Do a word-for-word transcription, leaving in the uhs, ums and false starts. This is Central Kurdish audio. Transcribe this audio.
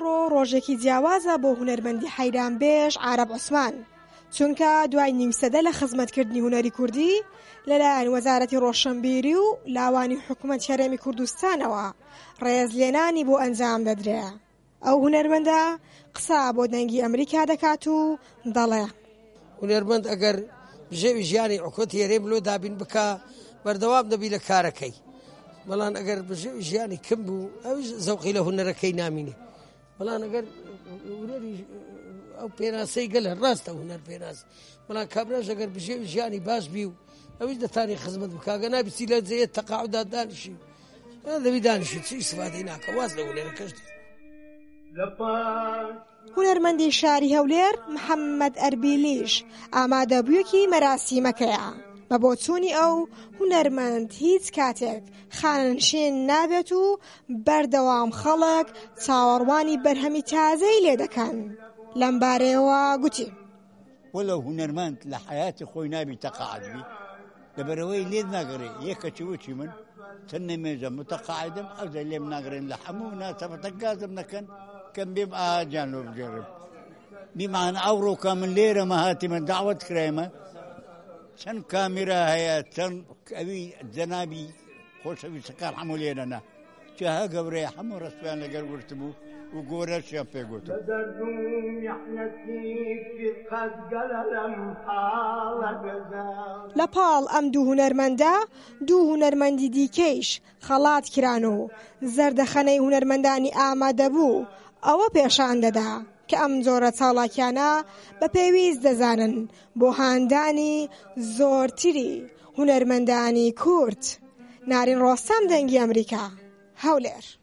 ئەمڕۆ ڕۆژێکی جیاوازە بۆ هونەرمەندی حەیرانبێژ عارەب عوسمان، چونکە دوای نیم سەدە لە خزمەتکردنی هونەری کوردی لەلایەن وەزارەتی ڕۆشنبیری و لاوانی حکوومەت هەرێمی کوردستانەوە ڕێزلێنانی بۆ ئەنجام دەدرێ. ئەو هونەرمەندە قسە بۆ دەنگی ئەمریکا دەکات و دەڵێ هونەرمەند ئەگەر بژێوی ژیانی حکوومەتی هەرێم لۆ دابین بکە بەردەوام دەبی لە کارەکەی، بەڵام ئەگەر بژێوی ژیانی کەم بوو ئەوش زەوقی لە هونەرەکەی نامینێ. بەڵام ئەگەر ئەو پێناسەی گەلە ڕاستە هونەر پێناس، بەڵام کابراش ئەگەر بژێوی ژیانی باش بی و ئەوش دەتانی خزمەت بکاگە نابیسی لە جێ تەقاعدا دانیشی دەبی دانیشی چی ئیسفادەی ناکە واز لە هونەرەکەش. هونەرمەندی شاری هەولێر محەممەد ئەربیلیش ئامادەبوویەکی مەراسیمەکەیە بە بۆ چوونی ئەو هونەرمەند هیچ کاتێک خانەنشین نابێت و بەردەوام خەڵک چاوەڕوانی بەرهەمی تازەی لێ دەکەن. لەم بارەیەوە گوتی وەلو هونەرمەند لە حیاتی خۆی نابی تەقاعد بی لەبەرەوەی لێت ناگەڕێ یەکەچی وەچی من چەند نەمێژە متەقاعدم ئەوزە لێم ناگرێن لە هەموو ناسەبەتە گازم نەکەن کەم بێم ئاجان لۆ بگەڕم بیمان ئەوڕۆکە من لێرەمە هاتی من داوەت کرایمە چەند کامیرا هەیە چەند ئەوی جەنابی خۆشەویستەکان هەموو لێرەنە جاها گەورەیە هەموو ڕستویان لەگەر ورتبوو و گۆرەشیان پێگوتم. لە پاڵ ئەم دوو هونەرمەندە دوو هونەرمەندی دیکەیش خەڵات کران و زەردەخەنەی هونەرمەندانی ئامادەبوو ئەوە پێشان دەدا کە ئەم جۆرە چاڵاکیانە بە پێویست دەزانن بۆ هاندانی زۆرتری هونەرمەندانی کورد. نارین ڕۆستام دەنگی ئەمریکا، هەولێر.